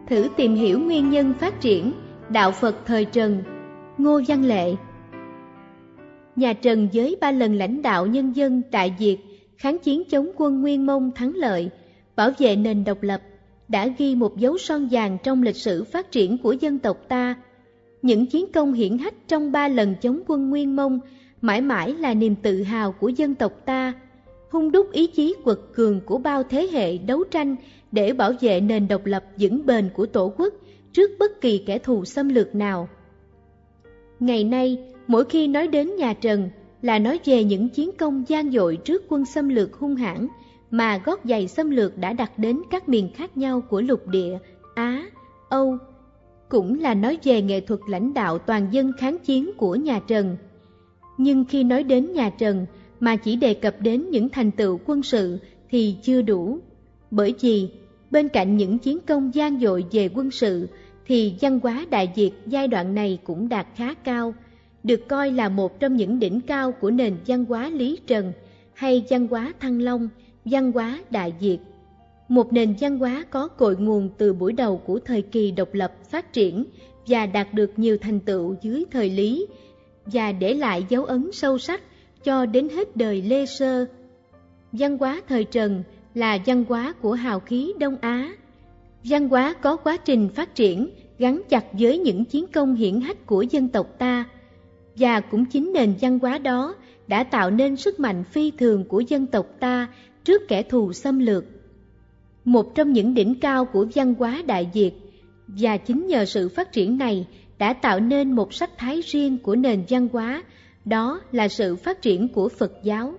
thử tìm hiểu nguyên nhân phát triển đạo Phật thời Trần. Ngô Văn Lệ. Nhà Trần với 3 lần lãnh đạo nhân dân đại Việt, kháng chiến chống quân Nguyên Mông thắng lợi, bảo vệ nền độc lập, đã ghi một dấu son vàng trong lịch sử phát triển của dân tộc ta. Những chiến công hiển hách trong 3 lần chống quân Nguyên Mông mãi mãi là niềm tự hào của dân tộc ta, hung đúc ý chí quật cường của bao thế hệ đấu tranh để bảo vệ nền độc lập vững bền của Tổ quốc trước bất kỳ kẻ thù xâm lược nào. Ngày nay, mỗi khi nói đến nhà Trần là nói về những chiến công gian dội trước quân xâm lược hung hãn mà gót giày xâm lược đã đặt đến các miền khác nhau của lục địa Á, Âu, cũng là nói về nghệ thuật lãnh đạo toàn dân kháng chiến của nhà Trần. Nhưng khi nói đến nhà Trần mà chỉ đề cập đến những thành tựu quân sự thì chưa đủ, bởi vì bên cạnh những chiến công gian dội về quân sự thì văn hóa Đại Việt giai đoạn này cũng đạt khá cao, được coi là một trong những đỉnh cao của nền văn hóa Lý Trần hay văn hóa Thăng Long, văn hóa Đại Việt. Một nền văn hóa có cội nguồn từ buổi đầu của thời kỳ độc lập phát triển và đạt được nhiều thành tựu dưới thời Lý và để lại dấu ấn sâu sắc cho đến hết đời Lê Sơ. Văn hóa thời Trần là văn hóa của hào khí Đông Á. Văn hóa có quá trình phát triển gắn chặt với những chiến công hiển hách của dân tộc ta, và cũng chính nền văn hóa đó đã tạo nên sức mạnh phi thường của dân tộc ta trước kẻ thù xâm lược. Một trong những đỉnh cao của văn hóa Đại Việt, và chính nhờ sự phát triển này đã tạo nên một sắc thái riêng của nền văn hóa, đó là sự phát triển của Phật giáo.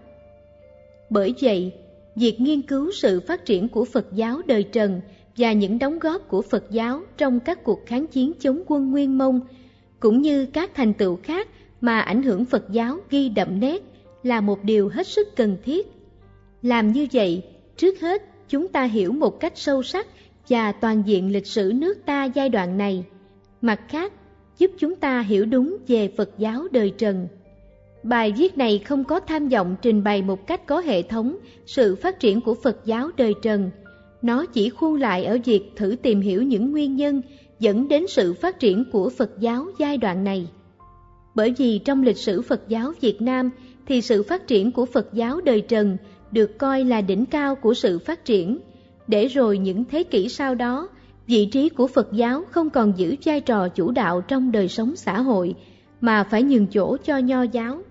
Bởi vậy, việc nghiên cứu sự phát triển của Phật giáo đời Trần và những đóng góp của Phật giáo trong các cuộc kháng chiến chống quân Nguyên Mông, cũng như các thành tựu khác mà ảnh hưởng Phật giáo ghi đậm nét, là một điều hết sức cần thiết. Làm như vậy, trước hết chúng ta hiểu một cách sâu sắc và toàn diện lịch sử nước ta giai đoạn này. Mặt khác, giúp chúng ta hiểu đúng về Phật giáo đời Trần. Bài viết này không có tham vọng trình bày một cách có hệ thống sự phát triển của Phật giáo đời Trần. Nó chỉ khuôn lại ở việc thử tìm hiểu những nguyên nhân dẫn đến sự phát triển của Phật giáo giai đoạn này. Bởi vì trong lịch sử Phật giáo Việt Nam thì sự phát triển của Phật giáo đời Trần được coi là đỉnh cao của sự phát triển, để rồi những thế kỷ sau đó, vị trí của Phật giáo không còn giữ vai trò chủ đạo trong đời sống xã hội, mà phải nhường chỗ cho Nho giáo.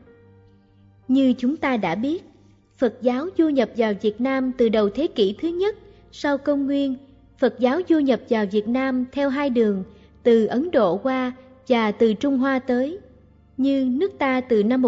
Như chúng ta đã biết, Phật giáo du nhập vào Việt Nam từ đầu thế kỷ thứ nhất sau công nguyên. Phật giáo du nhập vào Việt Nam theo hai đường, từ Ấn Độ qua và từ Trung Hoa tới. Như nước ta từ năm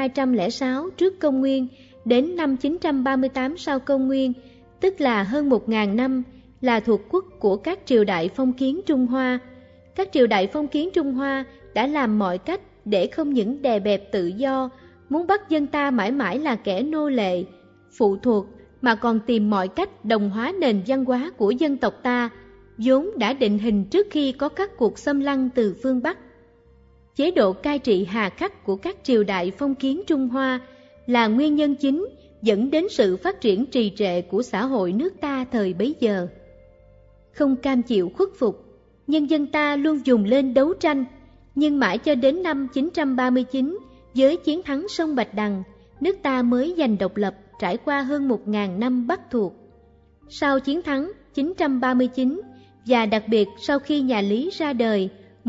1206 trước công nguyên đến năm 938 sau công nguyên, tức là hơn 1000 năm, là thuộc quốc của các triều đại phong kiến Trung Hoa. Các triều đại phong kiến Trung Hoa đã làm mọi cách để không những đè bẹp tự do, muốn bắt dân ta mãi mãi là kẻ nô lệ, phụ thuộc, mà còn tìm mọi cách đồng hóa nền văn hóa của dân tộc ta, vốn đã định hình trước khi có các cuộc xâm lăng từ phương Bắc. Chế độ cai trị hà khắc của các triều đại phong kiến Trung Hoa là nguyên nhân chính dẫn đến sự phát triển trì trệ của xã hội nước ta thời bấy giờ. Không cam chịu khuất phục, nhân dân ta luôn dùng lên đấu tranh, nhưng mãi cho đến năm 939, với chiến thắng sông Bạch Đằng, nước ta mới giành độc lập trải qua hơn 1000 năm Bắc thuộc. Sau chiến thắng 939, và đặc biệt sau khi nhà Lý ra đời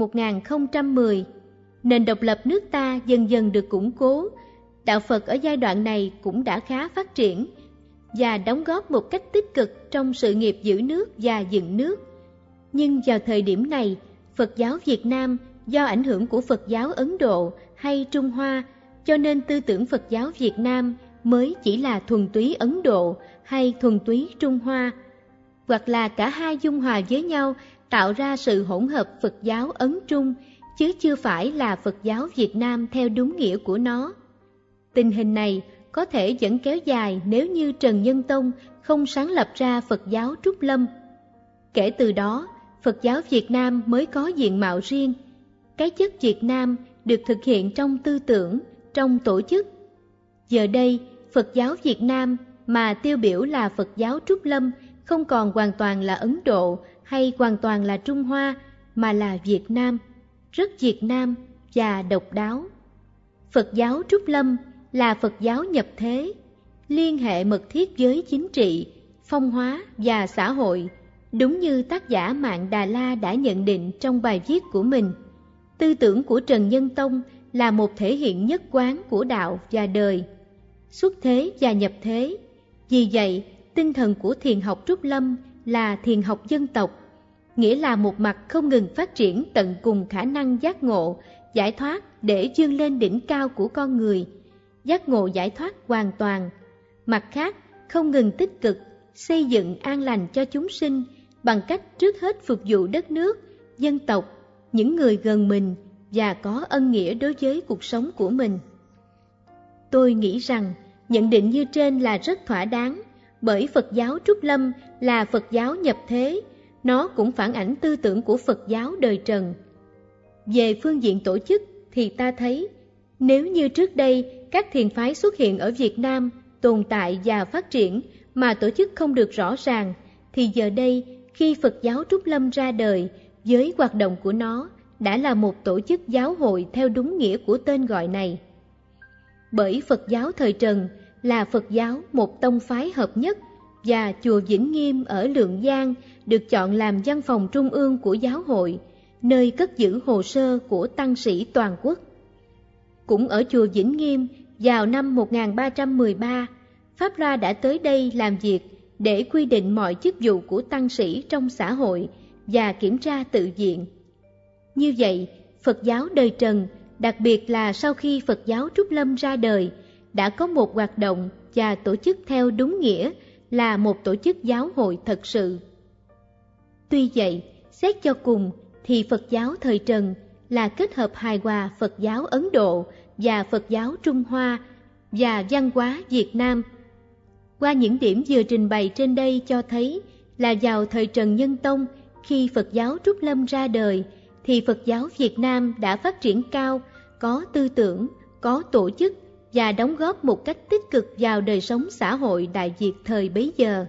1010, nền độc lập nước ta dần dần được củng cố. Đạo Phật ở giai đoạn này cũng đã khá phát triển và đóng góp một cách tích cực trong sự nghiệp giữ nước và dựng nước. Nhưng vào thời điểm này, Phật giáo Việt Nam do ảnh hưởng của Phật giáo Ấn Độ hay Trung Hoa, cho nên tư tưởng Phật giáo Việt Nam mới chỉ là thuần túy Ấn Độ hay thuần túy Trung Hoa, hoặc là cả hai dung hòa với nhau tạo ra sự hỗn hợp Phật giáo Ấn Trung, chứ chưa phải là Phật giáo Việt Nam theo đúng nghĩa của nó. Tình hình này có thể vẫn kéo dài nếu như Trần Nhân Tông không sáng lập ra Phật giáo Trúc Lâm. Kể từ đó, Phật giáo Việt Nam mới có diện mạo riêng. Cái chất Việt Nam được thực hiện trong tư tưởng, trong tổ chức. Giờ đây, Phật giáo Việt Nam mà tiêu biểu là Phật giáo Trúc Lâm không còn hoàn toàn là Ấn Độ hay hoàn toàn là Trung Hoa, mà là Việt Nam, rất Việt Nam và độc đáo. Phật giáo Trúc Lâm là Phật giáo nhập thế, liên hệ mật thiết với chính trị, phong hóa và xã hội, đúng như tác giả Mạn Đà La đã nhận định trong bài viết của mình. Tư tưởng của Trần Nhân Tông là một thể hiện nhất quán của đạo và đời, xuất thế và nhập thế. Vì vậy, tinh thần của thiền học Trúc Lâm là thiền học dân tộc, nghĩa là một mặt không ngừng phát triển tận cùng khả năng giác ngộ, giải thoát để vươn lên đỉnh cao của con người, giác ngộ giải thoát hoàn toàn. Mặt khác, không ngừng tích cực xây dựng an lành cho chúng sinh bằng cách trước hết phục vụ đất nước, dân tộc, những người gần mình và có ân nghĩa đối với cuộc sống của mình. Tôi nghĩ rằng nhận định như trên là rất thỏa đáng, bởi Phật giáo Trúc Lâm là Phật giáo nhập thế, nó cũng phản ảnh tư tưởng của Phật giáo đời Trần. Về phương diện tổ chức thì ta thấy, nếu như trước đây các thiền phái xuất hiện ở Việt Nam tồn tại và phát triển mà tổ chức không được rõ ràng, thì giờ đây khi Phật giáo Trúc Lâm ra đời với hoạt động của nó đã là một tổ chức giáo hội theo đúng nghĩa của tên gọi này. Bởi Phật giáo thời Trần là Phật giáo một tông phái hợp nhất, và chùa Vĩnh Nghiêm ở Lượng Giang được chọn làm văn phòng trung ương của giáo hội, nơi cất giữ hồ sơ của tăng sĩ toàn quốc. Cũng ở chùa Vĩnh Nghiêm, vào năm 1313, Pháp Loa đã tới đây làm việc để quy định mọi chức vụ của tăng sĩ trong xã hội và kiểm tra tự viện. Như vậy, Phật giáo đời Trần, đặc biệt là sau khi Phật giáo Trúc Lâm ra đời, đã có một hoạt động và tổ chức theo đúng nghĩa là một tổ chức giáo hội thật sự. Tuy vậy, xét cho cùng thì Phật giáo thời Trần là kết hợp hài hòa Phật giáo Ấn Độ và Phật giáo Trung Hoa và văn hóa Việt Nam. Qua những điểm vừa trình bày trên đây cho thấy là vào thời Trần Nhân Tông, khi Phật giáo Trúc Lâm ra đời, thì Phật giáo Việt Nam đã phát triển cao, có tư tưởng, có tổ chức và đóng góp một cách tích cực vào đời sống xã hội Đại Việt thời bấy giờ.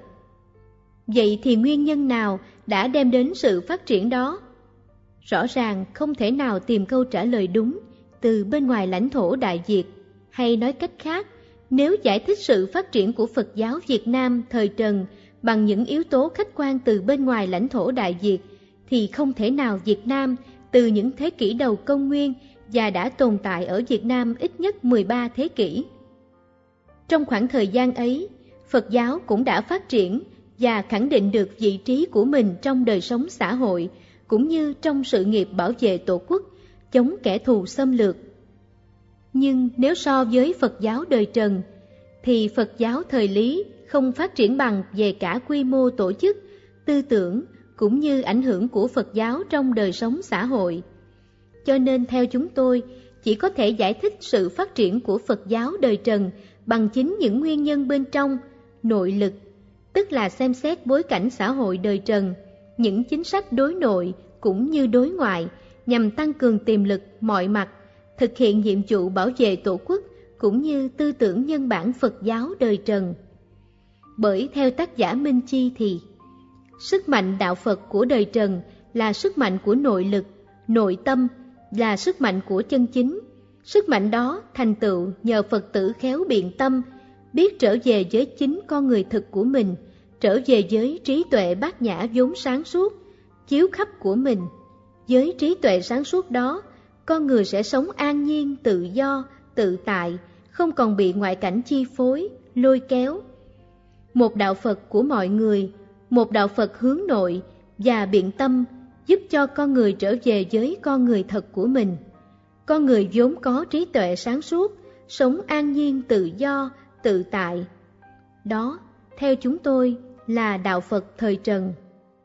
Vậy thì nguyên nhân nào đã đem đến sự phát triển đó? Rõ ràng không thể nào tìm câu trả lời đúng từ bên ngoài lãnh thổ Đại Việt, hay nói cách khác, nếu giải thích sự phát triển của Phật giáo Việt Nam thời Trần bằng những yếu tố khách quan từ bên ngoài lãnh thổ Đại Việt, thì không thể nào Việt Nam từ những thế kỷ đầu công nguyên và đã tồn tại ở Việt Nam ít nhất 13 thế kỷ. Trong khoảng thời gian ấy, Phật giáo cũng đã phát triển và khẳng định được vị trí của mình trong đời sống xã hội, cũng như trong sự nghiệp bảo vệ Tổ quốc, chống kẻ thù xâm lược. Nhưng nếu so với Phật giáo đời Trần, thì Phật giáo thời Lý không phát triển bằng về cả quy mô tổ chức, tư tưởng, cũng như ảnh hưởng của Phật giáo trong đời sống xã hội. Cho nên theo chúng tôi, chỉ có thể giải thích sự phát triển của Phật giáo đời Trần bằng chính những nguyên nhân bên trong, nội lực, tức là xem xét bối cảnh xã hội đời Trần, những chính sách đối nội cũng như đối ngoại nhằm tăng cường tiềm lực mọi mặt, thực hiện nhiệm vụ bảo vệ Tổ quốc cũng như tư tưởng nhân bản Phật giáo đời Trần. Bởi theo tác giả Minh Chi thì, sức mạnh đạo Phật của đời Trần là sức mạnh của nội lực, nội tâm, là sức mạnh của chân chính. Sức mạnh đó thành tựu nhờ Phật tử khéo biện tâm, biết trở về với chính con người thực của mình, trở về với trí tuệ bát nhã vốn sáng suốt, chiếu khắp của mình. Với trí tuệ sáng suốt đó, con người sẽ sống an nhiên, tự do, tự tại, không còn bị ngoại cảnh chi phối, lôi kéo. Một đạo Phật của mọi người, một đạo Phật hướng nội và biện tâm, giúp cho con người trở về với con người thật của mình. Con người vốn có trí tuệ sáng suốt, sống an nhiên tự do, tự tại. Đó, theo chúng tôi, là đạo Phật thời Trần.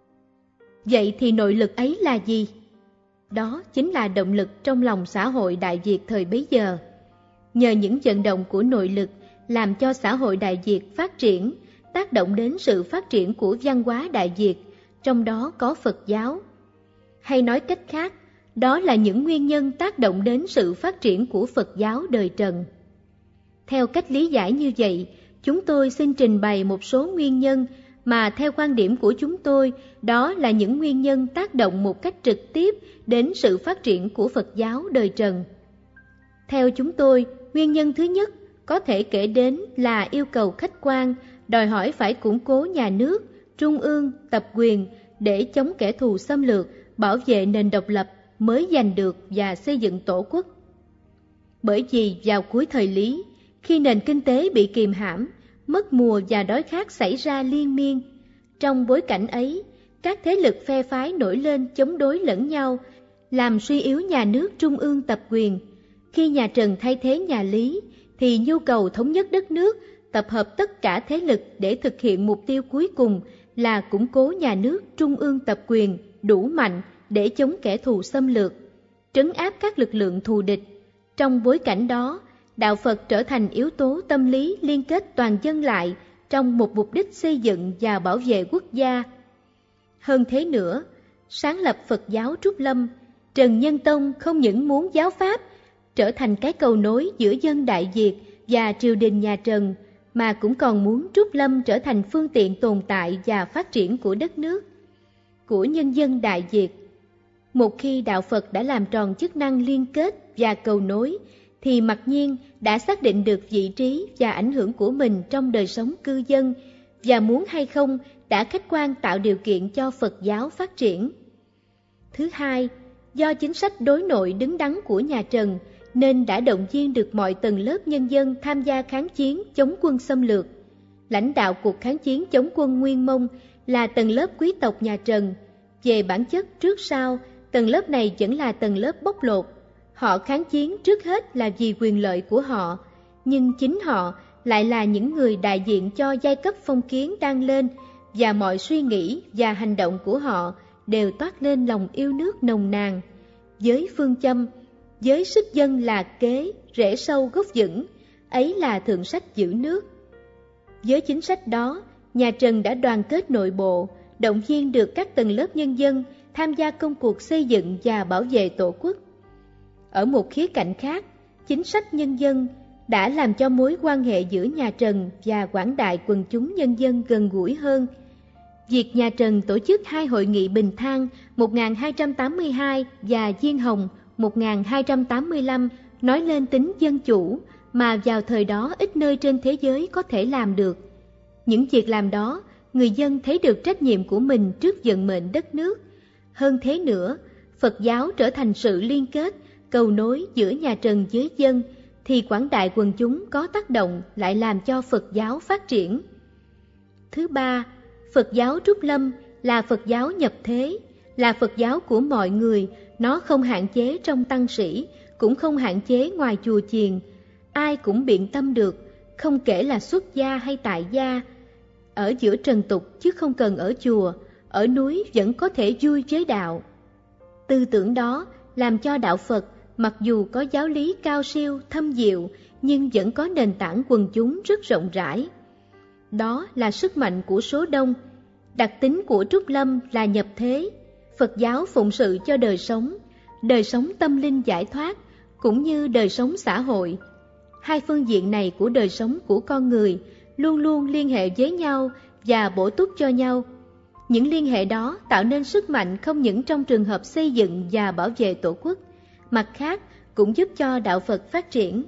Vậy thì nội lực ấy là gì? Đó chính là động lực trong lòng xã hội Đại Việt thời bấy giờ. Nhờ những vận động của nội lực làm cho xã hội Đại Việt phát triển, tác động đến sự phát triển của văn hóa Đại Việt, trong đó có Phật giáo. Hay nói cách khác, đó là những nguyên nhân tác động đến sự phát triển của Phật giáo đời Trần. Theo cách lý giải như vậy, chúng tôi xin trình bày một số nguyên nhân mà theo quan điểm của chúng tôi, đó là những nguyên nhân tác động một cách trực tiếp đến sự phát triển của Phật giáo đời Trần. Theo chúng tôi, nguyên nhân thứ nhất có thể kể đến là yêu cầu khách quan, đòi hỏi phải củng cố nhà nước, trung ương, tập quyền để chống kẻ thù xâm lược, bảo vệ nền độc lập mới giành được và xây dựng tổ quốc. Bởi vì vào cuối thời Lý, khi nền kinh tế bị kìm hãm, mất mùa và đói khát xảy ra liên miên, trong bối cảnh ấy, các thế lực phe phái nổi lên chống đối lẫn nhau, làm suy yếu nhà nước trung ương tập quyền. Khi nhà Trần thay thế nhà Lý, thì nhu cầu thống nhất đất nước, tập hợp tất cả thế lực để thực hiện mục tiêu cuối cùng là củng cố nhà nước trung ương tập quyền đủ mạnh để chống kẻ thù xâm lược, trấn áp các lực lượng thù địch. Trong bối cảnh đó, đạo Phật trở thành yếu tố tâm lý liên kết toàn dân lại trong một mục đích xây dựng và bảo vệ quốc gia. Hơn thế nữa, sáng lập Phật giáo Trúc Lâm, Trần Nhân Tông không những muốn giáo pháp trở thành cái cầu nối giữa dân Đại Việt và triều đình nhà Trần, mà cũng còn muốn Trúc Lâm trở thành phương tiện tồn tại và phát triển của đất nước, của nhân dân Đại Việt. Một khi đạo Phật đã làm tròn chức năng liên kết và cầu nối, thì mặc nhiên đã xác định được vị trí và ảnh hưởng của mình trong đời sống cư dân, và muốn hay không đã khách quan tạo điều kiện cho Phật giáo phát triển. Thứ hai, do chính sách đối nội đứng đắn của nhà Trần, nên đã động viên được mọi tầng lớp nhân dân tham gia kháng chiến chống quân xâm lược. Lãnh đạo cuộc kháng chiến chống quân Nguyên Mông là tầng lớp quý tộc nhà Trần. Về bản chất trước sau, tầng lớp này vẫn là tầng lớp bóc lột. Họ kháng chiến trước hết là vì quyền lợi của họ, nhưng chính họ lại là những người đại diện cho giai cấp phong kiến đang lên, và mọi suy nghĩ và hành động của họ đều toát lên lòng yêu nước nồng nàn. Với phương châm, với sức dân là kế, rễ sâu gốc vững, ấy là thượng sách giữ nước. Với chính sách đó, nhà Trần đã đoàn kết nội bộ, động viên được các tầng lớp nhân dân tham gia công cuộc xây dựng và bảo vệ Tổ quốc. Ở một khía cạnh khác, chính sách nhân dân đã làm cho mối quan hệ giữa nhà Trần và quảng đại quần chúng nhân dân gần gũi hơn. Việc nhà Trần tổ chức 2 hội nghị Bình Thang 1282 và Diên Hồng 1285 nói lên tính dân chủ mà vào thời đó ít nơi trên thế giới có thể làm được. Những việc làm đó, người dân thấy được trách nhiệm của mình trước vận mệnh đất nước. Hơn thế nữa, Phật giáo trở thành sự liên kết, cầu nối giữa nhà Trần với dân, thì quảng đại quần chúng có tác động lại làm cho Phật giáo phát triển. Thứ ba, Phật giáo Trúc Lâm là Phật giáo nhập thế, là Phật giáo của mọi người, nó không hạn chế trong tăng sĩ, cũng không hạn chế ngoài chùa chiền. Ai cũng biện tâm được, không kể là xuất gia hay tại gia. Ở giữa trần tục chứ không cần ở chùa, ở núi vẫn có thể vui với đạo. Tư tưởng đó làm cho đạo Phật mặc dù có giáo lý cao siêu, thâm diệu, nhưng vẫn có nền tảng quần chúng rất rộng rãi. Đó là sức mạnh của số đông. Đặc tính của Trúc Lâm là nhập thế. Phật giáo phụng sự cho đời sống tâm linh giải thoát, cũng như đời sống xã hội. Hai phương diện này của đời sống của con người luôn luôn liên hệ với nhau và bổ túc cho nhau. Những liên hệ đó tạo nên sức mạnh không những trong trường hợp xây dựng và bảo vệ Tổ quốc, mặt khác cũng giúp cho đạo Phật phát triển.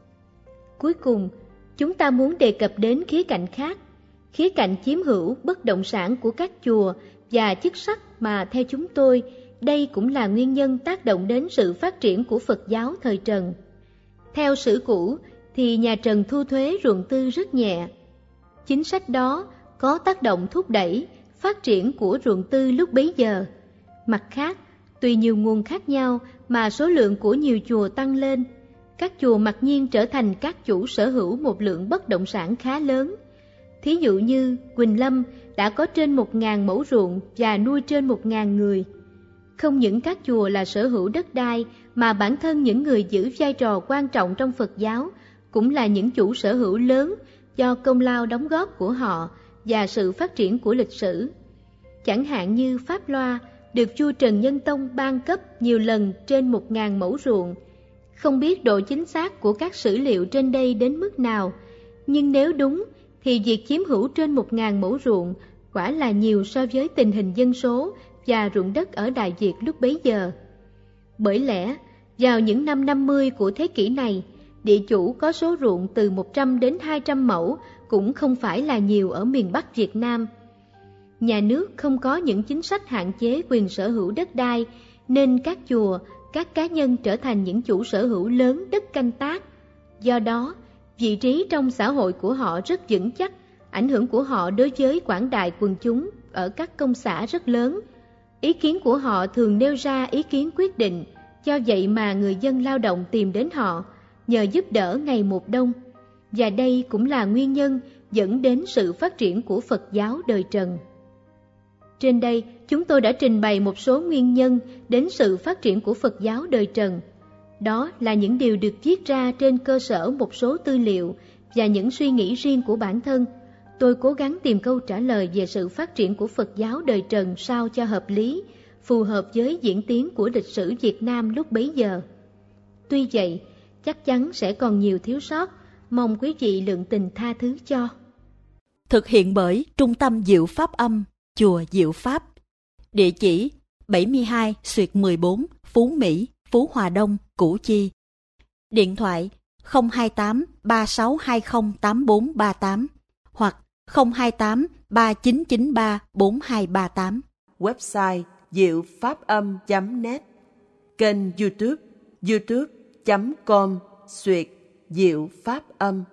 Cuối cùng, chúng ta muốn đề cập đến khía cạnh khác, khía cạnh chiếm hữu bất động sản của các chùa và chức sắc mà theo chúng tôi, đây cũng là nguyên nhân tác động đến sự phát triển của Phật giáo thời Trần. Theo sử cũ thì nhà Trần thu thuế ruộng tư rất nhẹ. Chính sách đó có tác động thúc đẩy phát triển của ruộng tư lúc bấy giờ. Mặt khác, tùy nhiều nguồn khác nhau mà số lượng của nhiều chùa tăng lên. Các chùa mặc nhiên trở thành các chủ sở hữu một lượng bất động sản khá lớn. Thí dụ như Quỳnh Lâm đã có trên 1.000 mẫu ruộng và nuôi trên 1.000 người. Không những các chùa là sở hữu đất đai, mà bản thân những người giữ vai trò quan trọng trong Phật giáo cũng là những chủ sở hữu lớn do công lao đóng góp của họ và sự phát triển của lịch sử. Chẳng hạn như Pháp Loa được vua Trần Nhân Tông ban cấp nhiều lần trên 1.000 mẫu ruộng. Không biết độ chính xác của các sử liệu trên đây đến mức nào, nhưng nếu đúng thì việc chiếm hữu trên 1.000 mẫu ruộng quả là nhiều so với tình hình dân số và ruộng đất ở Đại Việt lúc bấy giờ. Bởi lẽ, vào những năm 50 của thế kỷ này, địa chủ có số ruộng từ 100 đến 200 mẫu cũng không phải là nhiều ở miền Bắc Việt Nam. Nhà nước không có những chính sách hạn chế quyền sở hữu đất đai, nên các chùa, các cá nhân trở thành những chủ sở hữu lớn đất canh tác. Do đó, vị trí trong xã hội của họ rất vững chắc, ảnh hưởng của họ đối với quảng đại quần chúng ở các công xã rất lớn. Ý kiến của họ thường nêu ra ý kiến quyết định, do vậy mà người dân lao động tìm đến họ, nhờ giúp đỡ ngày một đông. Và đây cũng là nguyên nhân dẫn đến sự phát triển của Phật giáo đời Trần. Trên đây, chúng tôi đã trình bày một số nguyên nhân đến sự phát triển của Phật giáo đời Trần. Đó là những điều được viết ra trên cơ sở một số tư liệu và những suy nghĩ riêng của bản thân. Tôi cố gắng tìm câu trả lời về sự phát triển của Phật giáo đời Trần sao cho hợp lý, phù hợp với diễn tiến của lịch sử Việt Nam lúc bấy giờ. Tuy vậy, chắc chắn sẽ còn nhiều thiếu sót, mong quý vị lượng tình tha thứ cho. Thực hiện bởi Trung tâm Diệu Pháp Âm, Chùa Diệu Pháp. Địa chỉ 72/14 Phú Mỹ, Phú Hòa Đông, Củ Chi. Điện thoại 028 3620 8438 hoặc 028 3993 4238. Website diệu pháp âm.net. Kênh YouTube youtube.com/diệu pháp âm.